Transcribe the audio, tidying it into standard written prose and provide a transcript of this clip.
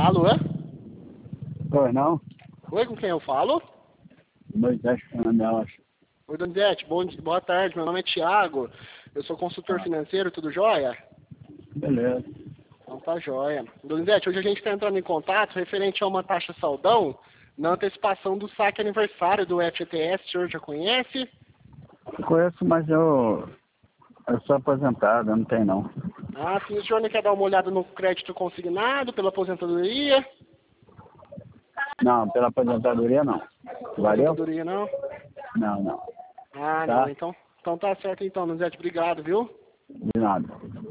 Alô? Pois não? Oi, com quem eu falo? Moisés Fernandes. Oi, Donizete, boa tarde, meu nome é Thiago, eu sou consultor financeiro, tudo jóia? Beleza. Então tá jóia. Donizete, hoje a gente está entrando em contato referente a uma taxa saldão na antecipação do saque aniversário do FGTS, o senhor já conhece? Eu conheço, mas eu sou aposentado, eu não tenho não. Ah, sim, o senhor não quer dar uma olhada no crédito consignado pela aposentadoria? Não, pela aposentadoria não. Valeu? Aposentadoria não? Não, não. Ah, Tá? não, então tá certo então, Donizete, obrigado, viu? De nada.